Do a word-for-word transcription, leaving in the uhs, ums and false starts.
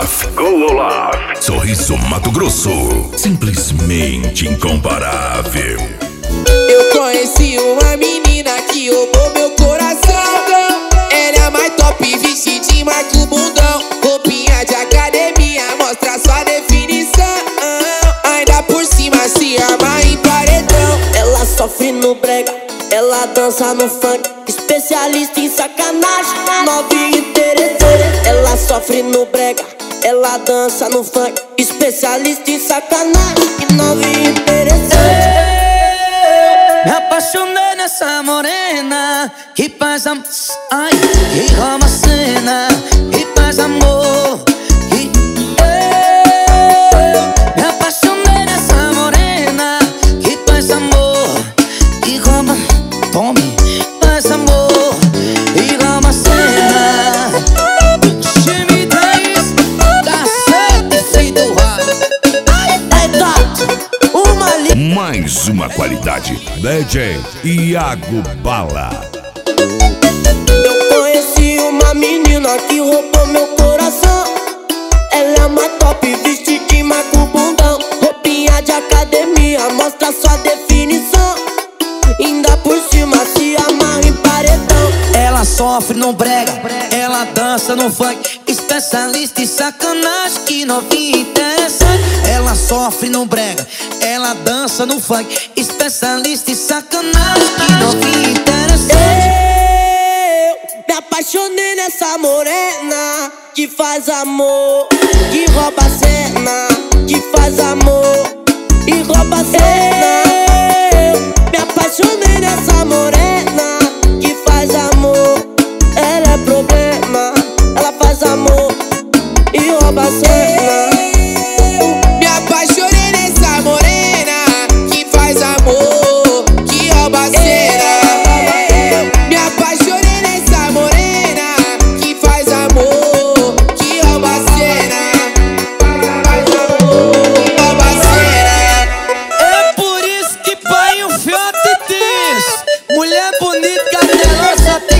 Olaf, go Olaf. Sorriso Mato Grosso, simplesmente incomparável. Eu conheci uma menina que roubou meu coração. Ela é mais top, vestidinho, marca o bundão. Roupinha de academia, mostra sua definição. Ainda por cima se arma em paredão. Ela sofre no brega, ela dança no funk, especialista em sacanagem, novinha interessante. Ela sofre no brega, ela dança no funk, especialista em sacanagem, novinha interessante. Me apaixonei nessa morena que faz am... Ai, que rouba a cena, que faz amor, que... Eu me apaixonei nessa morena que faz amor, que rouba... Tome, faz amor, e rouba a cena. Time dez, cacete do rap. É top, uma li... Mais uma qualidade, D J Iago Bala. Eu conheci uma menina que roubou meu coração. Ela é uma top, vestidinho, marca o bundão. Roupinha de academia, mostra sua definição. Ainda por cima se amarra em paredão. Ela sofre no brega, ela dança no funk, especialista em sacanagem, que novinha interessante. Ela sofre no brega, ela dança no funk, especialista em sacanagem, que novinha interessante. Eu me apaixonei nessa morena que faz amor, que rouba a cena, que faz amor e rouba a cena. Eu me apaixonei nessa morena que faz amor. Ela é problema, ela faz amor e rouba a cena. Me apaixonei nessa morena que faz amor, que rouba a cena. Me apaixonei nessa morena que faz amor, que rouba a cena. Faz amor, que rouba a cena. É por isso que pai o fiote diz: mulher bonita, cadê ela só tem